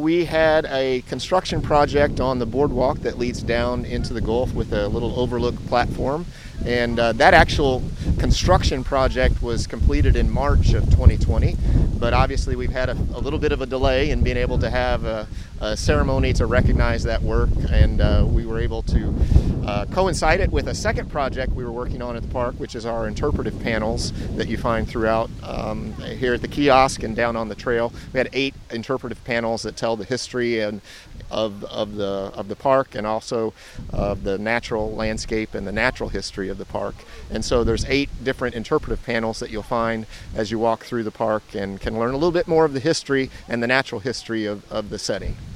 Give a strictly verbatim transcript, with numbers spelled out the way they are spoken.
we had a construction project on the boardwalk that leads down into the Gulf with a little overlook platform. And uh, that actual construction project was completed in March of twenty twenty. But obviously we've had a, a little bit of a delay in being able to have a, a ceremony to recognize that work. And uh, we were able to uh, coincide it with a second project we were working on at the park, which is our interpretive panels that you find throughout um, here at the kiosk and down on the trail. We had eight interpretive panels that tell the history and of of the of the park, and also of the natural landscape and the natural history of the park. And so there's eight different interpretive panels that you'll find as you walk through the park and can learn a little bit more of the history and the natural history of, of the setting.